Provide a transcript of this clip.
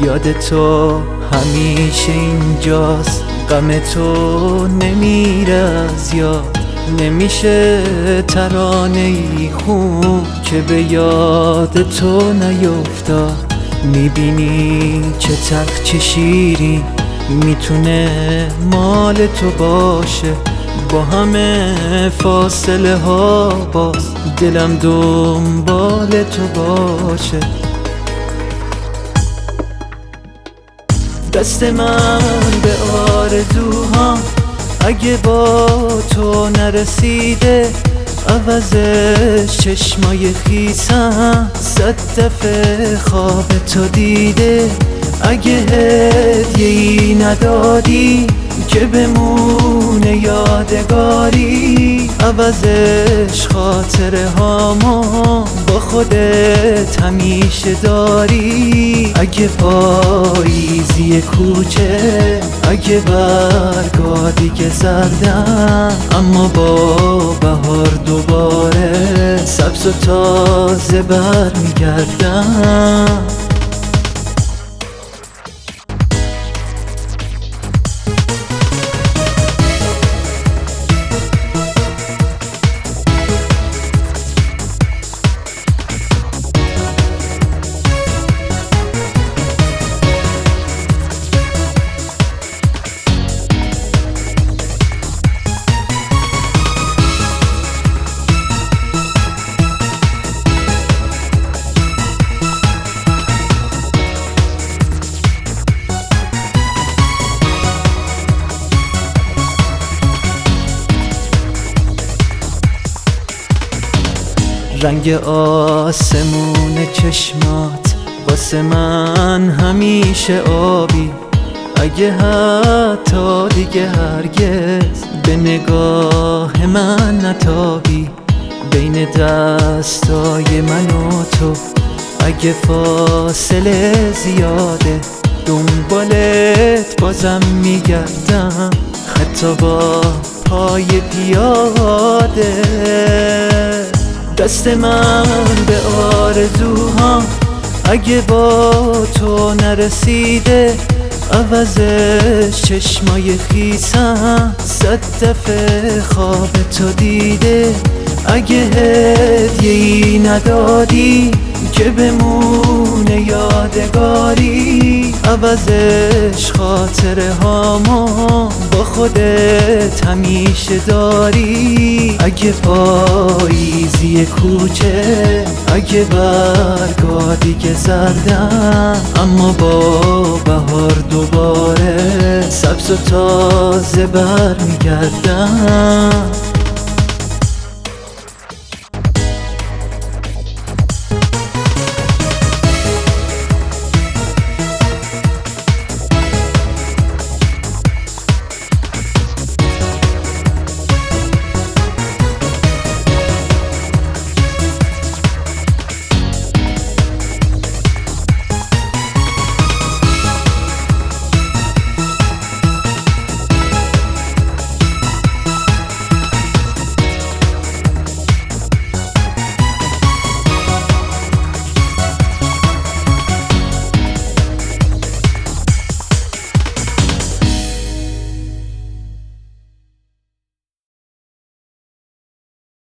یاد تو همیشه اینجاست، غم تو نمیره از یاد. نمیشه ترانه ای خون که به یاد تو نیفتاد. میبینی چه تلخ چه شیرین میتونه مال تو باشه. با همه فاصله ها باز دلم دنبال تو باشه. دست من به آرزوها اگه با تو نرسیده، عوضش چشمای خیسم 100 دفعه خواب تو دیده. اگه هدیه‌ای ندادی که بمونه یادگاری، عوضش خاطره هامو با خودت همیشه داری. اگه پاییزی کوچه، اگه برگا دیگه زردن، اما با بهار دوباره سبز و تازه برمیگردم. رنگ آسمون چشمات واسه من همیشه آبی. اگه حتی دیگه هرگز به نگاه من نتابی، بین دستای من و تو اگه فاصله زیاده، دنبالت بازم میگردم حتی با پای پیاده. دست من به آرزوها اگه با تو نرسیده، عوضش چشمای خیسم 100 دفعه خواب تو دیده. اگه هدیه‌ای ندادی که بمونه یادگاری، عوضش خاطره هامو با خودت همیشه داری. اگه پاییزی کوچه، اگه برگا دیگه زردن، اما با بهار دوباره سبز و تازه برمیگردم.